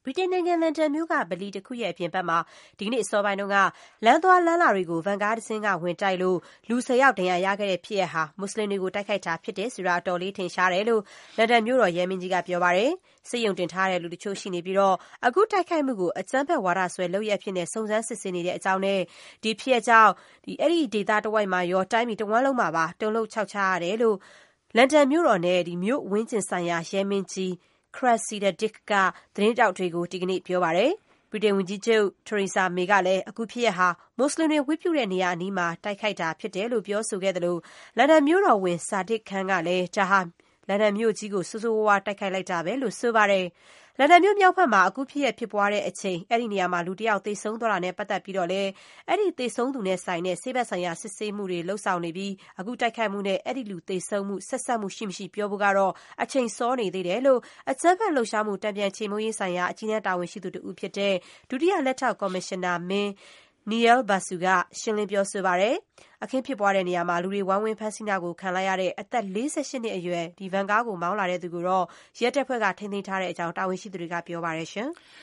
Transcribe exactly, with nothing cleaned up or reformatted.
ဗြိတိန်နိုင်ငံလန်ဒန်မြို့ကဗလီတစ်ခုရဲ့အပြင်ဘက်မှာဒီကနေ့အစောပိုင်းတုန်းကလမ်းသွားလမ်းလာတွေကိုဗန်ကားတစ်စင်းကဝင်တိုက်လို့လူဆယ်ယောက်ဒဏ်ရာရခဲ့တဲ့ဖြစ်ရပ်ဟာမွတ်စလင်တွေကိုတိုက်ခိုက်တာဖြစ်တယ်ဆိုတာအတော်လေးထင်ရှားတယ်လို့လန်ဒန်မြို့တော်ရဲမင်းကြီးကပြောပါတယ်။စစ်ရုံတင်ထားတဲ့လူတချို့ရှိနေပြီးတော့အခုတိုက်ခိုက်မှုကိုအကြမ်းဖက်ဝါဒဆွဲလုပ်ရပ်ဖြစ်နေစုံစမ်းစစ်ဆေးနေတဲ့အကြောင်းနဲ့ဒီဖြစ်ရပ်ကြောင့်ဒီအဲ့ဒီဒေသတဝိုက်မှာရောတိုင်းပြည်တဝန်းလုံးမှာပါတုန်လှုပ်ခြောက်ခြားရတယ်လို့လန်ဒန်မြို့တော်နဲ့ဒီမြို့ဝင်းကျင်ဆိုင်ရာရဲမင်းကြီး Cressida Dick ကသတင်းတောက်တွေကိုဒီကနေ့ပြောပါတယ်။ဗြိတိန်ဝန်ကြီးချုပ် Theresa May ကလည်းအခုဖြစ်ရပ်ဟာမွတ်စလင်တွေဝတ်ပြုတဲ့နေရာအနီးမှာတိုက်ခိုက်တာဖြစ်တယ်လို့ပြောဆိုခဲ့တယ်လို့လန်ဒန်မြို့တော်ဝန် Sadiq Khan ကလည်းဒါဟာလန်ဒန်မြို့ကြီးကိုဆိုးဆိုးဝါးဝါးတိုက်ခိုက်လိုက်တာပဲလို့ဆိုပါတယ်။လန်ဒန်မြို့မြောက်ဘက်မှာအခုဖြစ်ရပ်ဖြစ်ပွားတဲ့အချိန်အဲ့ဒီနေရာမှာလူတစ်ယောက်သေဆုံးသွားတာနဲ့ပတ်သက်ပြီးတော့လည်းအဲ့ဒီသေဆုံးသူနဲ့ဆိုင်တဲ့ဆေးဘက်ဆိုင်ရာစစ်ဆေးမှုတွေလှုပ်ဆောင်နေပြီးအခုတိုက်ခိုက်မှုနဲ့အဲ့ဒီလူသေဆုံးမှုဆက်ဆက်မှုရှိမရှိပြောဖို့ကတော့အချိန်စောနေသေးတယ်လို့အကြမ်းဖက်လှုပ်ရှားမှုတံပြန်ချေမှုန်းရေးဆိုင်ရာအကြီးအကဲတာဝန်ရှိသူတူဖြစ်တဲ့ဒုတိယလက်ထောက်ကော်မရှင်နာမင်းNeil Basu ကရှင်းလင်းပြောဆိုပါတယ်။အခင်းဖြစ်ပွားတဲ့နေရာမှာလူတွေဝိုင်းဝန်းဖမ်းဆီးတာကိုခံလိုက်ရတဲ့အသက်လေးဆယ့်ရှစ်နှစ်အရွယ်ဒီဗန်ကားကိုမောင်းလာတဲ့သူကိုတော့ရဲတပ်ဖွဲ့ကထိန်းသိမ်းထားတဲ့အကြောင်းတာဝန်ရှိသူတွေကပြောပါတယ်ရှင်။